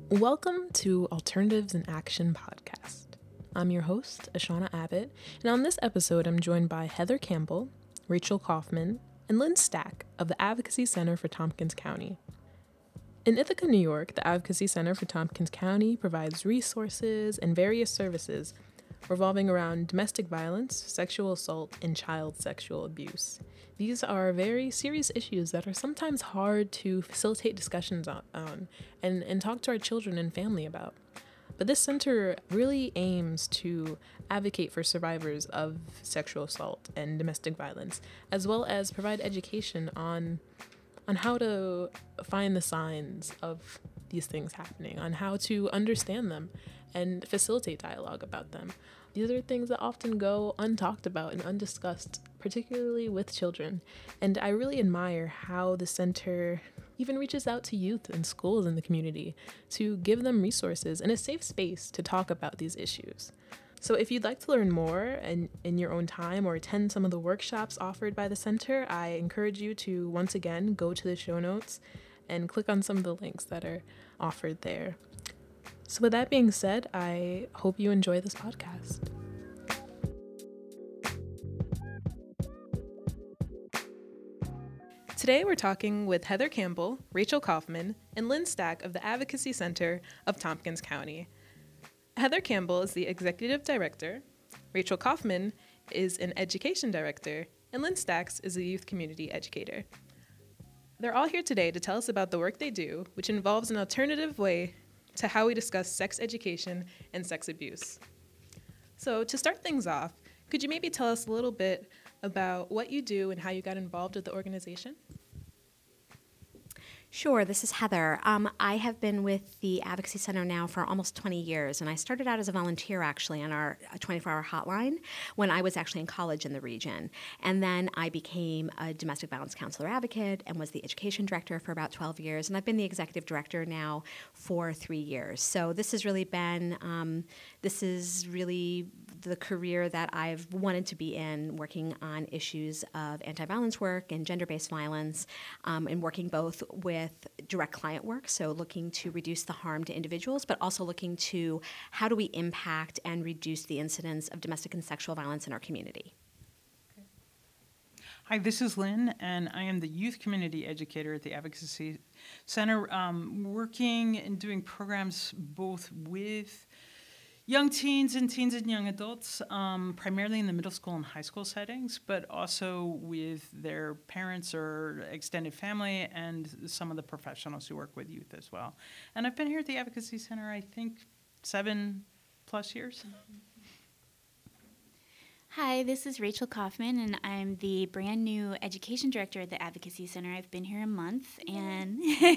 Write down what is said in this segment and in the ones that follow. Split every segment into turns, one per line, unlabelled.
Welcome to Alternatives in Action podcast. I'm your host, Ashana Abbott, and on this episode, I'm joined by Heather Campbell, Rachel Kaufman, and Lynn Stack of the Advocacy Center for Tompkins County. In Ithaca, New York, the Advocacy Center for Tompkins County provides resources and various services revolving around domestic violence, sexual assault, and child sexual abuse. These are very serious issues that are sometimes hard to facilitate discussions on and talk to our children and family about. But this center really aims to advocate for survivors of sexual assault and domestic violence, as well as provide education on how to find the signs of these things happening, on how to understand them and facilitate dialogue about them. These are things that often go untalked about and undiscussed, particularly with children. And I really admire how the center even reaches out to youth and schools in the community to give them resources and a safe space to talk about these issues. So if you'd like to learn more in your own time or attend some of the workshops offered by the center, I encourage you to once again go to the show notes and click on some of the links that are offered there. So with that being said, I hope you enjoy this podcast. Today we're talking with Heather Campbell, Rachel Kaufman, and Lynn Stack of the Advocacy Center of Tompkins County. Heather Campbell is the Executive Director, Rachel Kaufman is an Education Director, and Lynn Stacks is a Youth Community Educator. They're all here today to tell us about the work they do, which involves an alternative way to how we discuss sex education and sex abuse. So to start things off, could you maybe tell us a little bit about what you do and how you got involved with the organization?
Sure, this is Heather. I have been with the Advocacy Center now for almost 20 years, and I started out as a volunteer actually on our 24-hour hotline when I was actually in college in the region. And then I became a domestic violence counselor advocate and was the education director for about 12 years, and I've been the executive director now for 3 years. So this has really been, the career that I've wanted to be in, working on issues of anti-violence work and gender-based violence, and working both with direct client work, so looking to reduce the harm to individuals, but also looking to how do we impact and reduce the incidence of domestic and sexual violence in our community.
Hi, this is Lynn, and I am the Youth Community Educator at the Advocacy Center, working and doing programs both with young teens and young adults, primarily in the middle school and high school settings, but also with their parents or extended family and some of the professionals who work with youth as well. And I've been here at the Advocacy Center, I think, 7+ years.
Hi, this is Rachel Kaufman, and I'm the brand new education director at the Advocacy Center. I've been here a month, and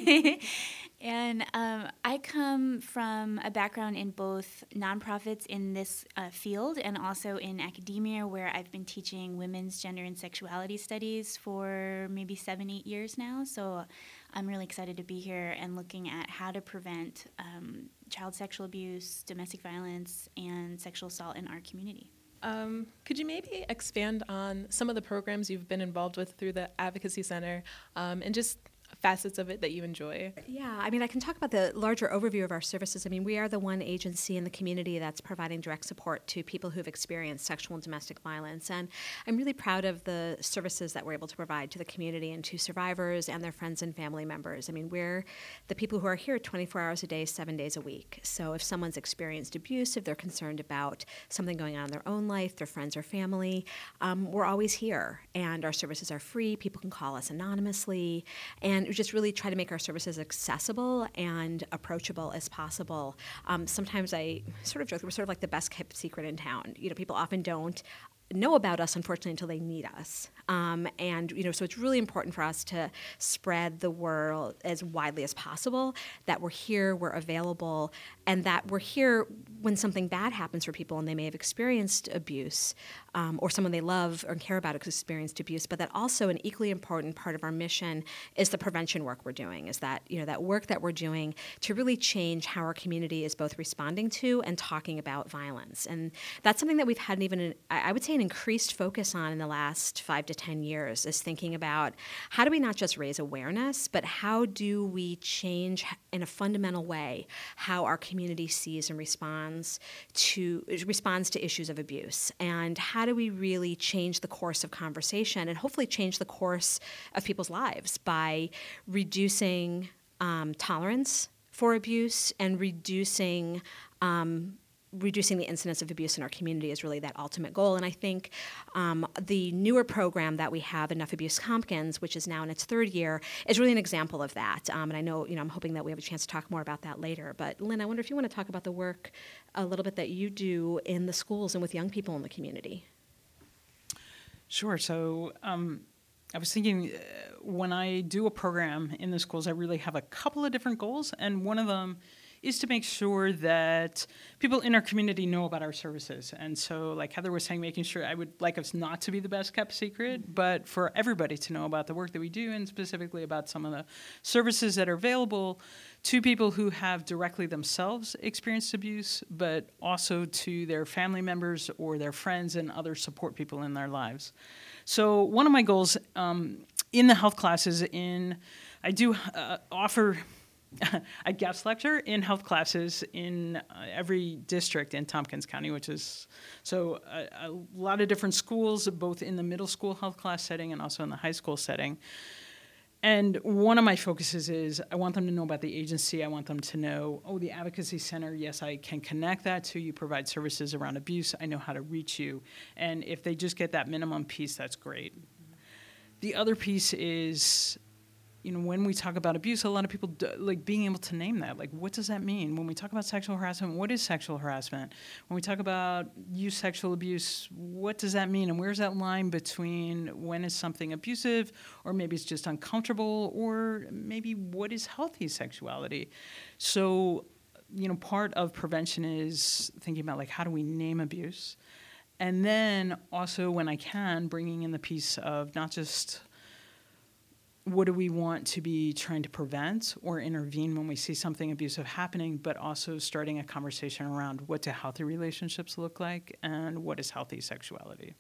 I come from a background in both nonprofits in this field and also in academia, where I've been teaching women's gender and sexuality studies for maybe 7-8 years now. So I'm really excited to be here and looking at how to prevent child sexual abuse, domestic violence, and sexual assault in our community.
Could you maybe expand on some of the programs you've been involved with through the Advocacy Center and just facets of it that you enjoy?
Yeah, I mean, I can talk about the larger overview of our services. I mean, we are the one agency in the community that's providing direct support to people who've experienced sexual and domestic violence. And I'm really proud of the services that we're able to provide to the community and to survivors and their friends and family members. I mean, we're the people who are here 24 hours a day, 7 days a week. So if someone's experienced abuse, if they're concerned about something going on in their own life, their friends or family, we're always here. And our services are free. People can call us anonymously. And we just really try to make our services accessible and approachable as possible. Sometimes I sort of joke that we're sort of like the best kept secret in town. You know, people often don't know about us, unfortunately, until they need us. So it's really important for us to spread the word as widely as possible, that we're here, we're available, and that we're here when something bad happens for people and they may have experienced abuse, or someone they love or care about has experienced abuse, but that also an equally important part of our mission is the prevention work we're doing, is that, that work that we're doing to really change how our community is both responding to and talking about violence. And that's something that we've had I would say an increased focus on in the last 5 to 10 years is thinking about how do we not just raise awareness, but how do we change in a fundamental way how our community sees and responds to issues of abuse, and how do we really change the course of conversation and hopefully change the course of people's lives by reducing tolerance for abuse and reducing the incidence of abuse in our community is really that ultimate goal. And I think the newer program that we have, Enough Abuse Tompkins, which is now in its 3rd year, is really an example of that. And I know, I'm hoping that we have a chance to talk more about that later. But Lynn, I wonder if you want to talk about the work a little bit that you do in the schools and with young people in the community.
Sure. So I was thinking when I do a program in the schools, I really have a couple of different goals. And one of them is to make sure that people in our community know about our services. And so, like Heather was saying, making sure I would like us not to be the best kept secret, but for everybody to know about the work that we do and specifically about some of the services that are available to people who have directly themselves experienced abuse, but also to their family members or their friends and other support people in their lives. So one of my goals in the health classes, I do offer a guest lecture in health classes in every district in Tompkins County, which is a lot of different schools, both in the middle school health class setting and also in the high school setting. And one of my focuses is I want them to know about the agency. I want them to know, the Advocacy Center, yes, I can connect that to you, provide services around abuse. I know how to reach you. And if they just get that minimum piece, that's great. The other piece is, when we talk about abuse, a lot of people like being able to name that. Like, what does that mean? When we talk about sexual harassment, what is sexual harassment? When we talk about youth sexual abuse, what does that mean? And where's that line between when is something abusive, or maybe it's just uncomfortable, or maybe what is healthy sexuality? So, part of prevention is thinking about, like, how do we name abuse? And then also, when I can, bringing in the piece of not just what do we want to be trying to prevent or intervene when we see something abusive happening, but also starting a conversation around what do healthy relationships look like and what is healthy sexuality.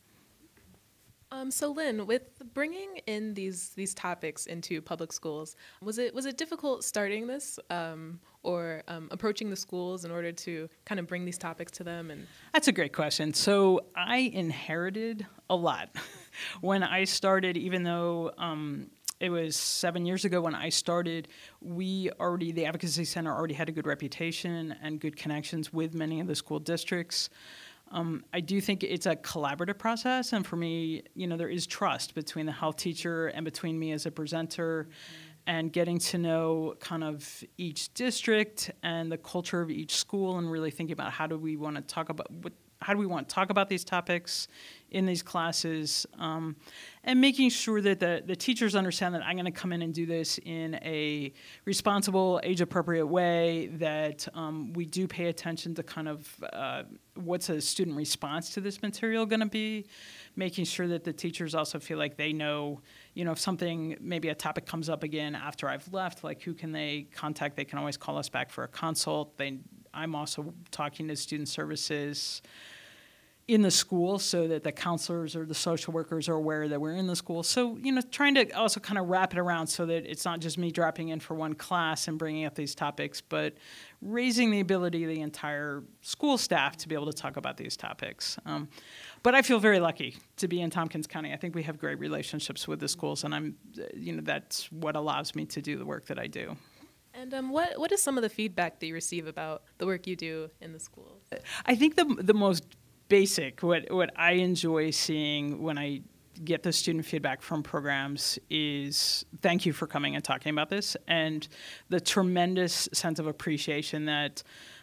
So Lynn, with bringing in these topics into public schools, was it difficult starting this or approaching the schools in order to kind of bring these topics to them? And
that's a great question. So I inherited a lot when I started, even though it was 7 years ago when I started. The Advocacy Center already had a good reputation and good connections with many of the school districts. I do think it's a collaborative process, and for me, there is trust between the health teacher and between me as a presenter, and getting to know kind of each district and the culture of each school, and really thinking about how do we want to talk about these topics in these classes, and making sure that the teachers understand that I'm going to come in and do this in a responsible, age-appropriate way, that we do pay attention to kind of what's a student response to this material going to be, making sure that the teachers also feel like they know, if something, maybe a topic comes up again after I've left, like who can they contact? They can always call us back for a consult. I'm also talking to student services in the school so that the counselors or the social workers are aware that we're in the school. So, trying to also kind of wrap it around so that it's not just me dropping in for one class and bringing up these topics, but raising the ability of the entire school staff to be able to talk about these topics. But I feel very lucky to be in Tompkins County. I think we have great relationships with the schools, and that's what allows me to do the work that I do.
And what is some of the feedback that you receive about the work you do in the schools?
I think the most basic, what I enjoy seeing when I get the student feedback from programs is thank you for coming and talking about this, and the tremendous sense of appreciation that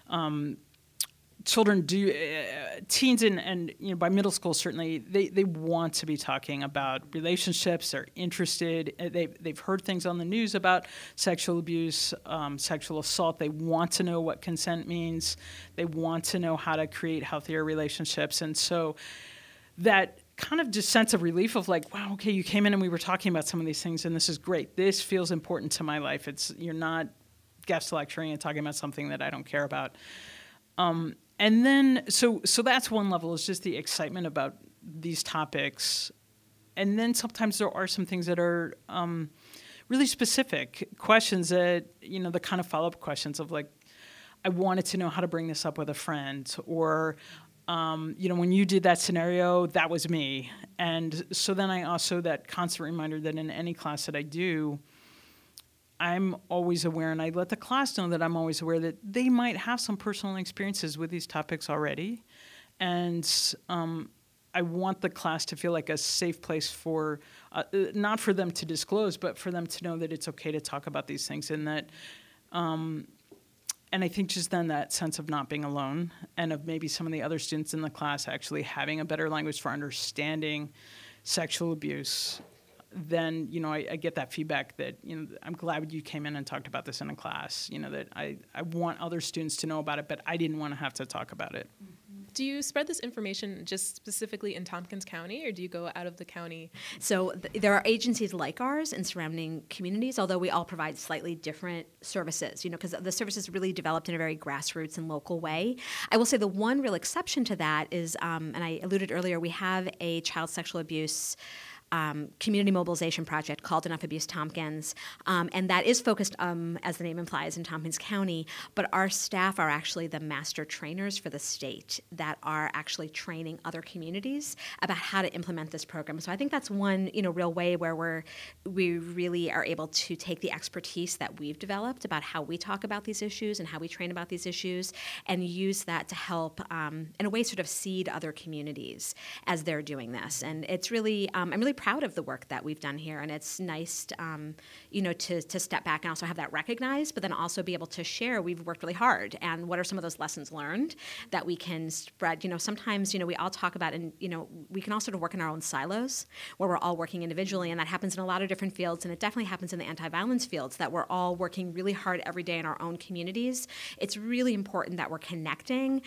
children do, teens and by middle school certainly, they want to be talking about relationships. They're interested. They've heard things on the news about sexual abuse, sexual assault. They want to know what consent means. They want to know how to create healthier relationships. And so that kind of just sense of relief of like, wow, okay, you came in and we were talking about some of these things, and this is great. This feels important to my life. You're not guest lecturing and talking about something that I don't care about. And then, so that's one level, is just the excitement about these topics. And then sometimes there are some things that are really specific questions that, the kind of follow-up questions of like, I wanted to know how to bring this up with a friend, or, when you did that scenario, that was me. And so then I also, that constant reminder that in any class that I do, I'm always aware, and I let the class know that I'm always aware that they might have some personal experiences with these topics already. And I want the class to feel like a safe place for, not for them to disclose, but for them to know that it's okay to talk about these things, and that, and I think just then that sense of not being alone, and of maybe some of the other students in the class actually having a better language for understanding sexual abuse, then, I get that feedback that, I'm glad you came in and talked about this in a class, that I want other students to know about it, but I didn't want to have to talk about it.
Do you spread this information just specifically in Tompkins County, or do you go out of the county?
So there are agencies like ours in surrounding communities, although we all provide slightly different services, because the services really developed in a very grassroots and local way. I will say the one real exception to that is, and I alluded earlier, we have a child sexual abuse community mobilization project called Enough Abuse Tompkins, and that is focused, as the name implies, in Tompkins County, but our staff are actually the master trainers for the state that are actually training other communities about how to implement this program. So I think that's one, real way where we really are able to take the expertise that we've developed about how we talk about these issues and how we train about these issues, and use that to help, in a way, sort of seed other communities as they're doing this. And it's really, I'm really proud of the work that we've done here, and it's nice, to step back and also have that recognized, but then also be able to share we've worked really hard, and what are some of those lessons learned that we can spread. Sometimes, we all talk about, and, we can all sort of work in our own silos where we're all working individually, and that happens in a lot of different fields, and it definitely happens in the anti-violence fields, that we're all working really hard every day in our own communities. It's really important that we're connecting,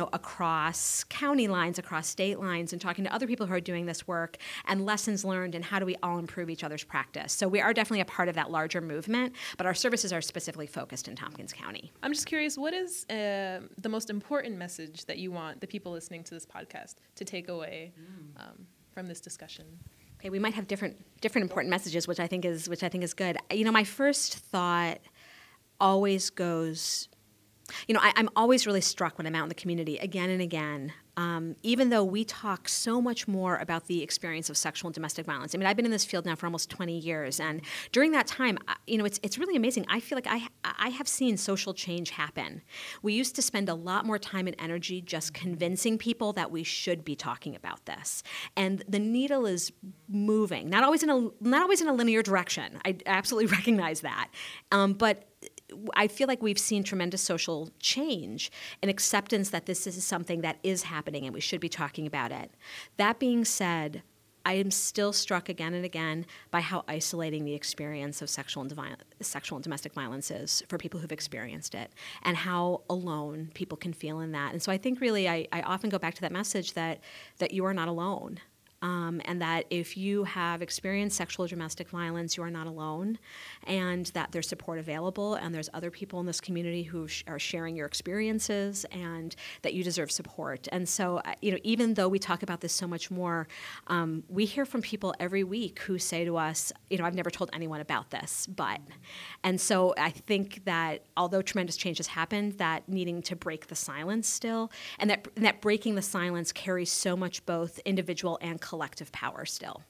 across county lines, across state lines, and talking to other people who are doing this work, and lessons learned, and how do we all improve each other's practice. So we are definitely a part of that larger movement, but our services are specifically focused in Tompkins County.
I'm just curious, what is the most important message that you want the people listening to this podcast to take away from this discussion?
Okay, we might have different important messages, which I think is good. My first thought always goes, I'm always really struck when I'm out in the community again and again. Even though we talk so much more about the experience of sexual and domestic violence. I mean, I've been in this field now for almost 20 years, and during that time, it's really amazing. I feel like I have seen social change happen. We used to spend a lot more time and energy just convincing people that we should be talking about this, and the needle is moving. Not always in a linear direction. I absolutely recognize that, but I feel like we've seen tremendous social change and acceptance that this is something that is happening and we should be talking about it. That being said, I am still struck again and again by how isolating the experience of sexual and domestic violence is for people who've experienced it, and how alone people can feel in that. And so I think really I often go back to that message that you are not alone. And that if you have experienced sexual or domestic violence, you are not alone, and that there's support available, and there's other people in this community who are sharing your experiences, and that you deserve support. And so, even though we talk about this so much more, we hear from people every week who say to us, I've never told anyone about this, but. And so I think that although tremendous change has happened, that needing to break the silence still, and that breaking the silence carries so much both individual and collective power still.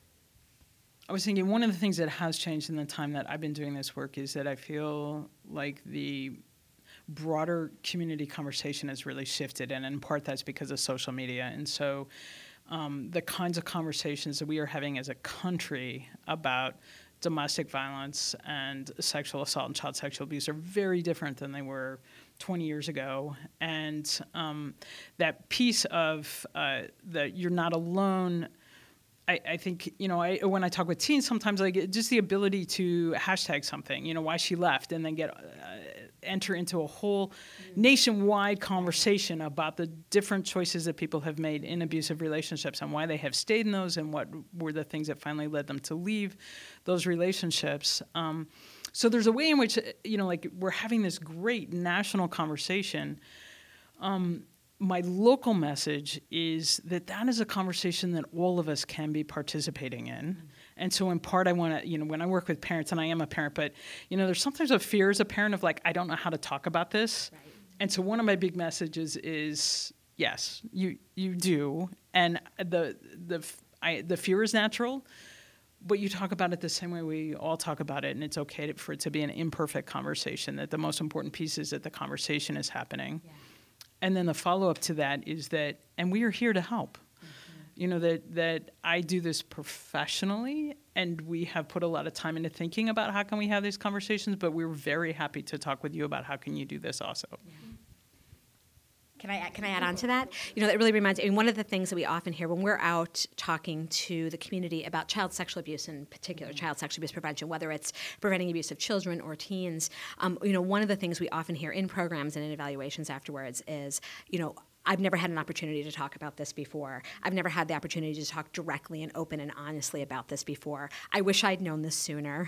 I was thinking one of the things that has changed in the time that I've been doing this work is that I feel like the broader community conversation has really shifted, and in part that's because of social media. And so the kinds of conversations that we are having as a country about domestic violence and sexual assault and child sexual abuse are very different than they were 20 years ago. And that piece of that you're not alone, I think, when I talk with teens, sometimes just the ability to hashtag something, why she left, and then enter into a whole nationwide conversation about the different choices that people have made in abusive relationships and why they have stayed in those and what were the things that finally led them to leave those relationships. So there's a way in which, we're having this great national conversation. my local message is that is a conversation that all of us can be participating in. Mm-hmm. And so in part, I want to, when I work with parents, and I am a parent, but, there's sometimes a fear as a parent of I don't know how to talk about this. Right. And so one of my big messages is, yes, you do. And the fear is natural, but you talk about it the same way we all talk about it. And it's okay for it to be an imperfect conversation, that the most important piece is that the conversation is happening. Yeah. And then the follow-up to that is that, and we are here to help. That I do this professionally, and we have put a lot of time into thinking about how can we have these conversations, but we're very happy to talk with you about how can you do this also. Yeah.
Can I add on to that? That really reminds me, one of the things that we often hear when we're out talking to the community about child sexual abuse, in particular, child sexual abuse prevention, whether it's preventing abuse of children or teens, one of the things we often hear in programs and in evaluations afterwards is, I've never had an opportunity to talk about this before. I've never had the opportunity to talk directly and open and honestly about this before. I wish I'd known this sooner.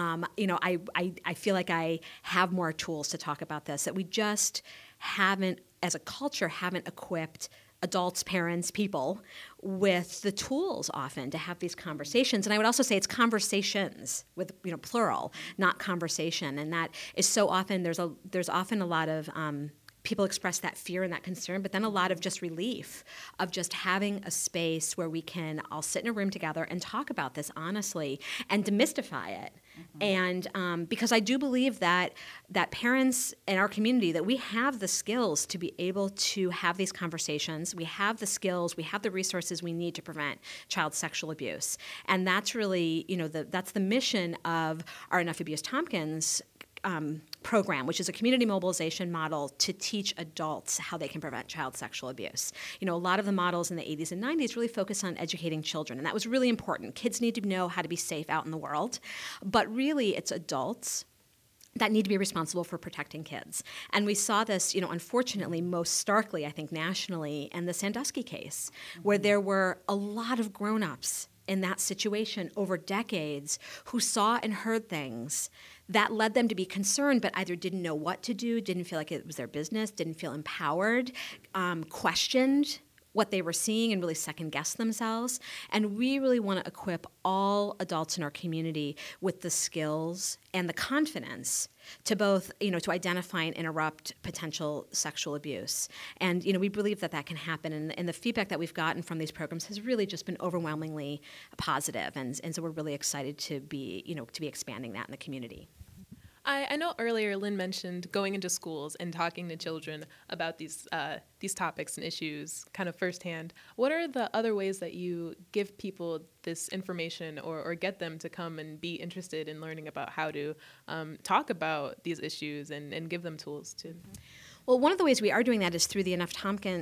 I feel like I have more tools to talk about this, that we just haven't, as a culture, haven't equipped adults, parents, people with the tools often to have these conversations. And I would also say it's conversations with, plural, not conversation. And that is so often, there's often a lot of people express that fear and that concern, but then a lot of just relief of just having a space where we can all sit in a room together and talk about this honestly and demystify it. Mm-hmm. And because I do believe that parents in our community, that we have the skills to be able to have these conversations. We have the skills, we have the resources we need to prevent child sexual abuse. And that's really, that's the mission of our Enough Abuse Tompkins program, which is a community mobilization model to teach adults how they can prevent child sexual abuse. A lot of the models in the 80s and 90s really focused on educating children, and that was really important. Kids need to know how to be safe out in the world, but really it's adults that need to be responsible for protecting kids. And we saw this, unfortunately, most starkly, I think, nationally, in the Sandusky case, where there were a lot of grown-ups in that situation over decades who saw and heard things that led them to be concerned, but either didn't know what to do, didn't feel like it was their business, didn't feel empowered, questioned what they were seeing and really second-guessed themselves. And we really want to equip all adults in our community with the skills and the confidence to both, to identify and interrupt potential sexual abuse. And, we believe that can happen. And the feedback that we've gotten from these programs has really just been overwhelmingly positive. And so we're really excited to be expanding that in the community.
I know earlier Lynn mentioned going into schools and talking to children about these topics and issues kind of firsthand. What are the other ways that you give people this information or get them to come and be interested in learning about how to talk about these issues and give them tools to? Mm-hmm.
Well, one of the ways we are doing that is through the Enough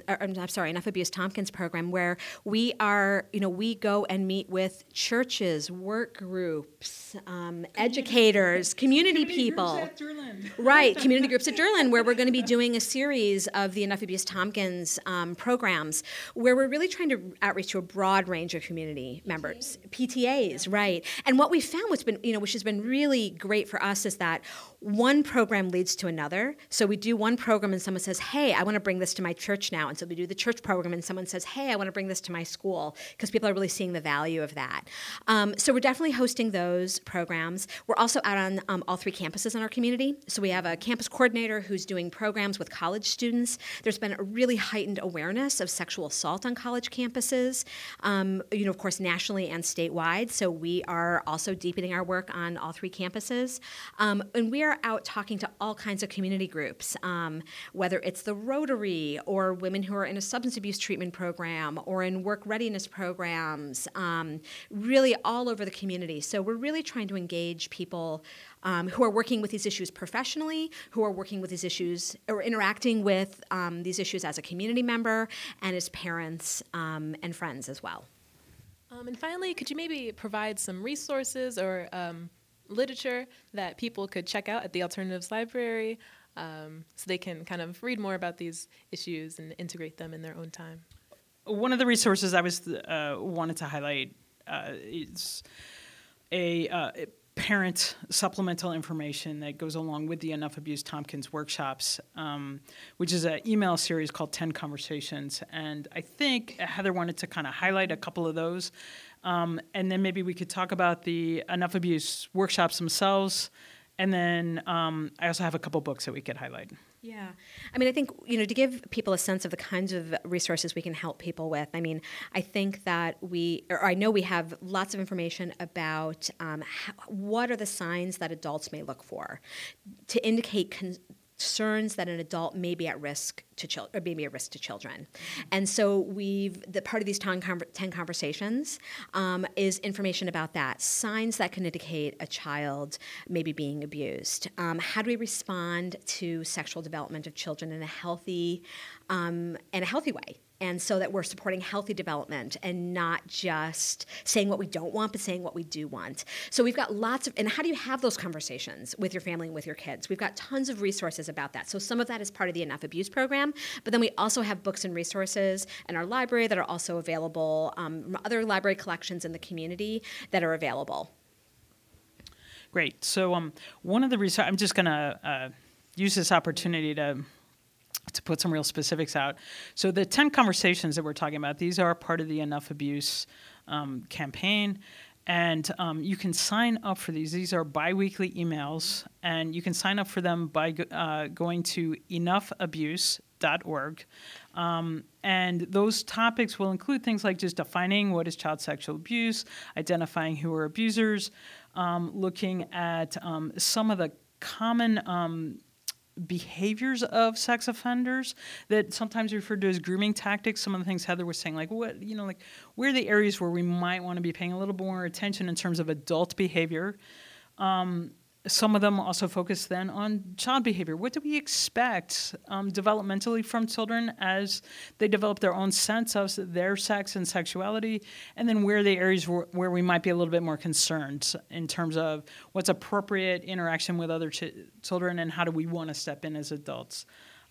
Abuse Tompkins program, where we are, we go and meet with churches, work groups, educators, community people.
Groups at Durland.
Right, community groups at Durland, where we're going to be doing a series of the Enough Abuse Tompkins programs, where we're really trying to outreach to a broad range of community members, PTAs, right. And what we found, which has been really great for us, is that one program leads to another. So we do one program and someone says, hey, I want to bring this to my church now. And so we do the church program and someone says, hey, I want to bring this to my school, because people are really seeing the value of that. So we're definitely hosting those programs. We're also out on all three campuses in our community. So we have a campus coordinator who's doing programs with college students. There's been a really heightened awareness of sexual assault on college campuses, of course, nationally and statewide. So we are also deepening our work on all three campuses. And we are out talking to all kinds of community groups, whether it's the Rotary or women who are in a substance abuse treatment program or in work readiness programs, really all over the community. So we're really trying to engage people who are working with these issues professionally, who are working with these issues or interacting with these issues as a community member and as parents and friends as well.
And finally, could you maybe provide some resources or literature that people could check out at the Alternatives Library so they can kind of read more about these issues and integrate them in their own time?
One of the resources I wanted to highlight is a parent supplemental information that goes along with the Enough Abuse Tompkins workshops, which is an email series called 10 Conversations. And I think Heather wanted to kind of highlight a couple of those. And then maybe we could talk about the Enough Abuse workshops themselves. And then I also have a couple books that we could highlight.
Yeah. I mean, I think, to give people a sense of the kinds of resources we can help people with, I mean, I think that I know we have lots of information about what are the signs that adults may look for to indicate concerns that an adult may be at risk to children. And so the part of these 10 conversations is information about that, signs that can indicate a child may be being abused. How do we respond to sexual development of children in a healthy way? And so that we're supporting healthy development and not just saying what we don't want, but saying what we do want. So we've got and how do you have those conversations with your family and with your kids? We've got tons of resources about that. So some of that is part of the Enough Abuse program, but then we also have books and resources in our library that are also available, from other library collections in the community that are available.
Great. So one of the research, I'm just going to use this opportunity to put some real specifics out. So the 10 conversations that we're talking about, these are part of the Enough Abuse campaign. And you can sign up for these. These are biweekly emails. And you can sign up for them by going to enoughabuse.org. And those topics will include things like just defining what is child sexual abuse, identifying who are abusers, looking at some of the common behaviors of sex offenders that sometimes referred to as grooming tactics. Some of the things Heather was saying, like where are the areas where we might want to be paying a little more attention in terms of adult behavior. Some of them also focus then on child behavior. What do we expect developmentally from children as they develop their own sense of their sex and sexuality? And then where are the areas where we might be a little bit more concerned in terms of what's appropriate interaction with other children and how do we want to step in as adults?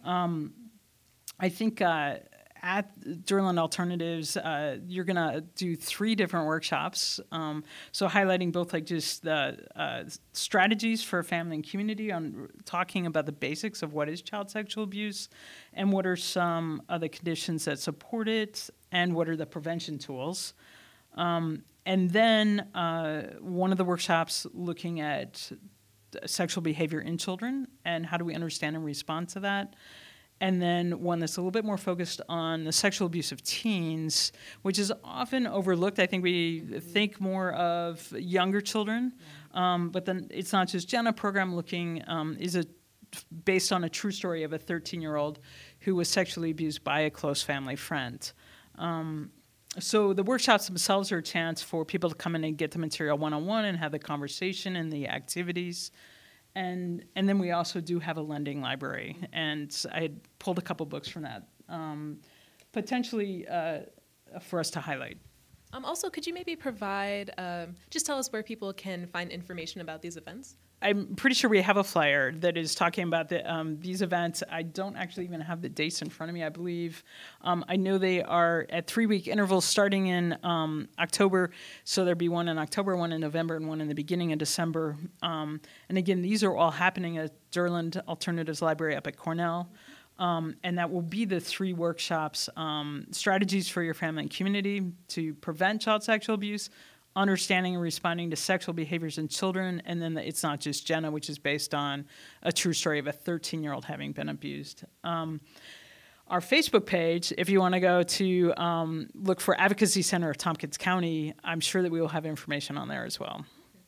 I think at Durland Alternatives, you're going to do 3 different workshops. So highlighting both like just the strategies for family and community on talking about the basics of what is child sexual abuse and what are some of the conditions that support it and what are the prevention tools. And then one of the workshops looking at sexual behavior in children and how do we understand and respond to that. And then one that's a little bit more focused on the sexual abuse of teens, which is often overlooked. I think we think more of younger children, but then it's not just Jenna program looking, based on a true story of a 13-year-old who was sexually abused by a close family friend. So the workshops themselves are a chance for people to come in and get the material one-on-one and have the conversation and the activities. And then we also do have a lending library, and I had pulled a couple books from that, potentially for us to highlight.
Also, could you maybe provide, just tell us where people can find information about these events?
I'm pretty sure we have a flyer that is talking about these events. I don't actually even have the dates in front of me, I believe. I know they are at 3-week intervals starting in October. So there'll be one in October, one in November, and one in the beginning of December. And again, these are all happening at Durland Alternatives Library up at Cornell. And that will be the 3 workshops, strategies for your family and community to prevent child sexual abuse, understanding and responding to sexual behaviors in children, and then It's Not Just Jenna, which is based on a true story of a 13-year-old having been abused. Our Facebook page, if you want to go to look for Advocacy Center of Tompkins County, I'm sure that we will have information on there as well.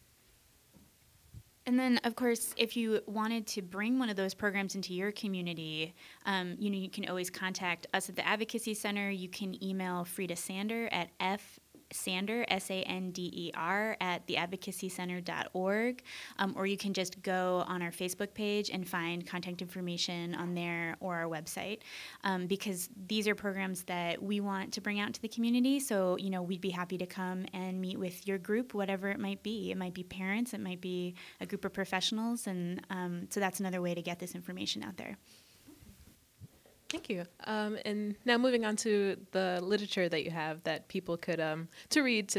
And then, of course, if you wanted to bring one of those programs into your community, you can always contact us at the Advocacy Center. You can email Frida Sander at Sander, S-A-N-D-E-R, at theadvocacycenter.org, or you can just go on our Facebook page and find contact information on there or our website, because these are programs that we want to bring out to the community. So, we'd be happy to come and meet with your group, whatever it might be. It might be parents, it might be a group of professionals, and so that's another way to get this information out there.
Thank you. And now moving on to the literature that you have that people could to read to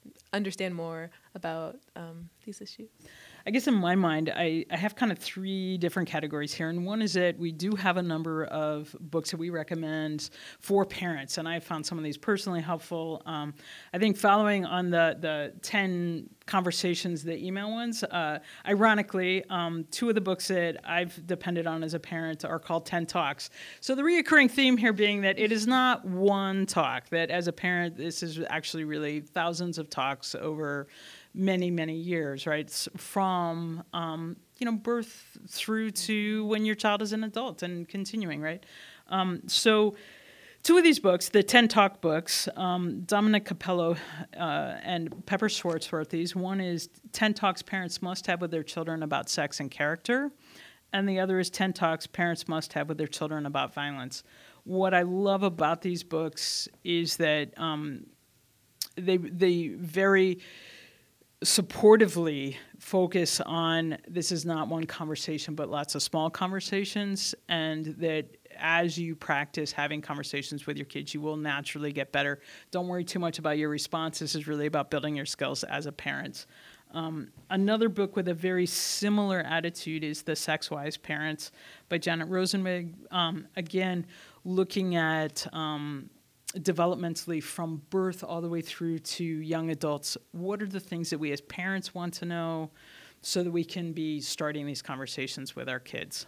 understand more about these issues?
I guess in my mind, I have kind of three different categories here. And one is that we do have a number of books that we recommend for parents. And I found some of these personally helpful. I think following on the 10 conversations, the email ones, ironically, two of the books that I've depended on as a parent are called 10 Talks. So the reoccurring theme here being that it is not one talk, that as a parent, this is actually really thousands of talks over many, many years, right? From, birth through to when your child is an adult and continuing, right? So two of these books, the 10 Talk books, Dominic Capello and Pepper Schwartz wrote these. One is 10 Talks Parents Must Have with Their Children About Sex and Character, and the other is 10 Talks Parents Must Have with Their Children About Violence. What I love about these books is that they very supportively focus on this is not one conversation, but lots of small conversations, and that as you practice having conversations with your kids, you will naturally get better. Don't worry too much about your response. This is really about building your skills as a parent. Another book with a very similar attitude is The Sex-Wise Parents by Janet Rosenwig. Again, looking at developmentally from birth all the way through to young adults, what are the things that we as parents want to know so that we can be starting these conversations with our kids?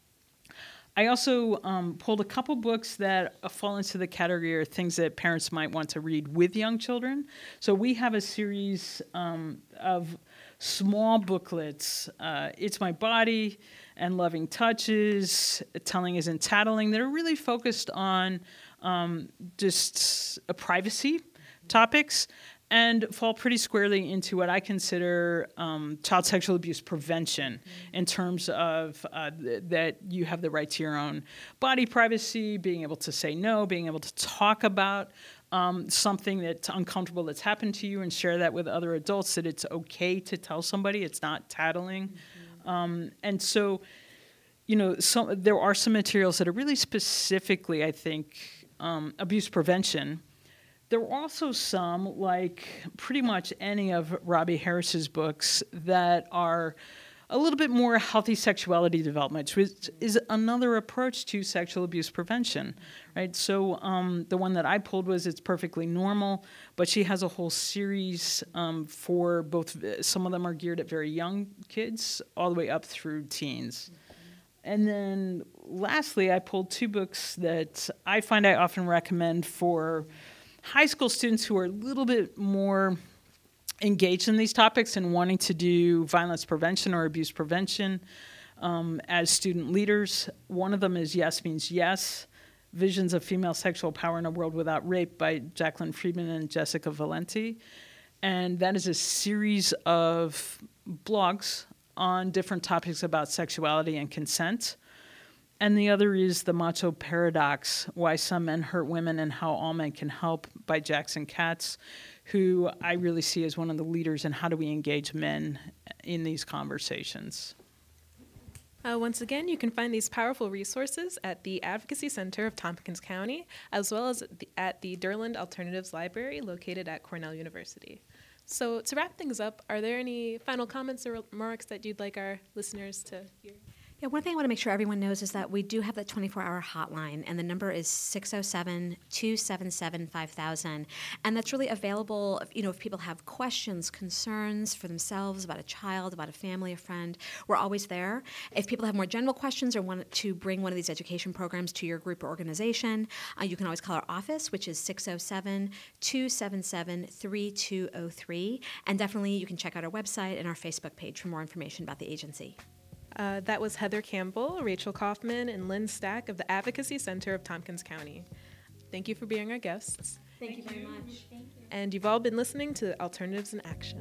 I also pulled a couple books that fall into the category of things that parents might want to read with young children. So we have a series of small booklets, It's My Body and Loving Touches, Telling Isn't Tattling, that are really focused on just privacy topics and fall pretty squarely into what I consider child sexual abuse prevention in terms of that you have the right to your own body privacy, being able to say no, being able to talk about something that's uncomfortable that's happened to you and share that with other adults, that it's okay to tell somebody, it's not tattling. And so, there are some materials that are really specifically, I think, abuse prevention. There are also some, like pretty much any of Robbie Harris's books, that are a little bit more healthy sexuality development, which is another approach to sexual abuse prevention, right? So the one that I pulled was It's Perfectly Normal, but she has a whole series for both. Some of them are geared at very young kids all the way up through teens. And then lastly, I pulled two books that I find I often recommend for high school students who are a little bit more engaged in these topics and wanting to do violence prevention or abuse prevention as student leaders. One of them is Yes Means Yes, Visions of Female Sexual Power in a World Without Rape by Jacqueline Friedman and Jessica Valenti. And that is a series of blogs on different topics about sexuality and consent. And the other is The Macho Paradox, Why Some Men Hurt Women and How All Men Can Help by Jackson Katz, who I really see as one of the leaders in how do we engage men in these conversations.
Once again, you can find these powerful resources at the Advocacy Center of Tompkins County, as well as at the Durland Alternatives Library located at Cornell University. So to wrap things up, are there any final comments or remarks that you'd like our listeners to hear?
Yeah, one thing I want to make sure everyone knows is that we do have that 24-hour hotline, and the number is 607-277-5000. And that's really available, if people have questions, concerns for themselves, about a child, about a family, a friend. We're always there. If people have more general questions or want to bring one of these education programs to your group or organization, you can always call our office, which is 607-277-3203. And definitely you can check out our website and our Facebook page for more information about the agency.
That was Heather Campbell, Rachel Kaufman, and Lynn Stack of the Advocacy Center of Tompkins County. Thank you for being our guests.
Thank you very much. Thank you.
And you've all been listening to Alternatives in Action.